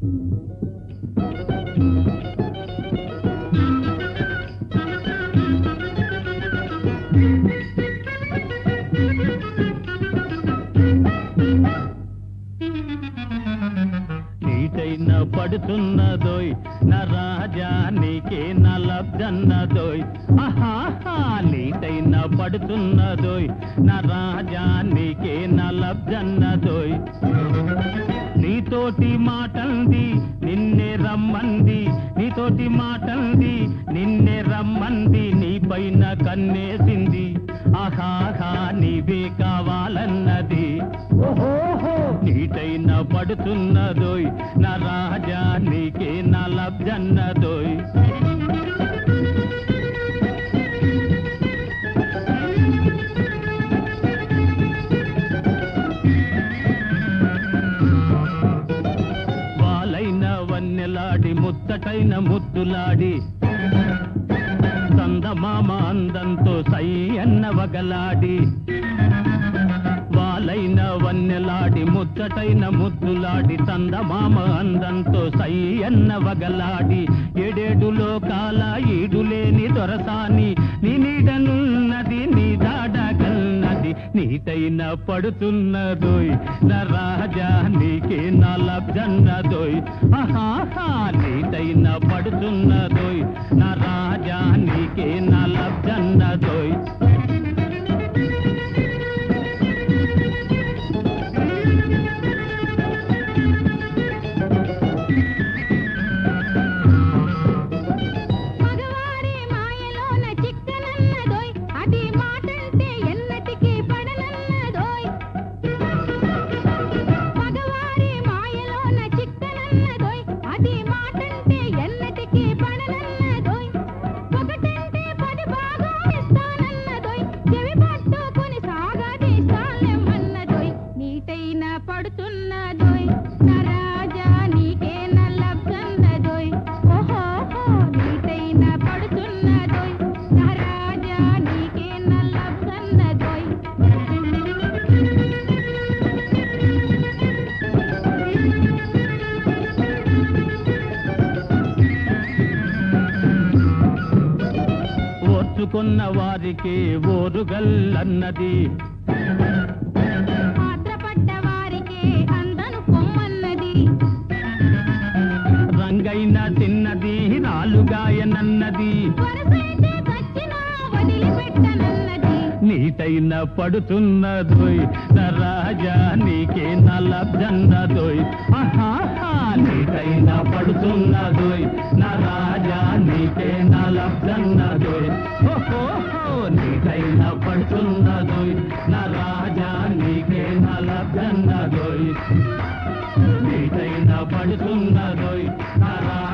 నీటైన పడుతున్నదోయ్ నా రాజా నీకే నా లబ్జన్నదోయ్ ఆహాహా నీటైన పడుతున్నదోయ్ నా రాజా నీకే నా లబ్జన్నదోయ్ నీతోటి మాటంది నిన్నే రమ్మంది నీతోటి మాటంది నిన్నే రమ్మంది నీ పైన కన్నేసింది ఆహాహా నీవే కావాలన్నది ఓహోహో నీటైన పడుతున్నదోయ్ నా రాజా నీకే నా లబ్జన్నదోయ్ వాలైన వన్నెలాడి ముత్తటైన ముద్దులాడి చందమామ అందంతో సై అన్న వగలాడి వాలైన వన్నెలాడి ముచ్చటైన ముద్దులాడి చందమామ అందంతో సై అన్న వగలాడి ఏడేడు లోకాల ఈడులేని దొరసాని నీ నీడనున్నది నీ దాడగల్నది నీటైన పడుతున్నదోయ్ నా రాజా నీకే నా లబ్జన్నదోయ్ ఆహాహా నీటైన పడుతున్నదోయ్ నా రాజా నీకే నా లబ్జన్నదోయ్ పడుతున్నదోయ్ నా రాజా నీకే నా లబ్జన్నదోయ్ ఓహోహో నీటైన పడుతున్నదోయ్ నా రాజా నీకే నా లబ్జన్నదోయ్ ఓర్చుకున్న వారికి ఓరుగల్లన్నది రంగైన తిన్నది నాలుగాయనన్నది నీటైన పడుతున్నదోయ్ నా రాజా నీకే నా లబ్జన్నదోయ్ ఆహాహా నీటైన పడుతున్నదోయ్ నా రాజా నీకే నా లబ్జన్నదోయ్ ఓహోహో నీటైన పడుతున్నదోయ్ నా రాజా నీకే నా లబ్జన్నదోయ్ నీటైన పడుతున్నదోయ్ నా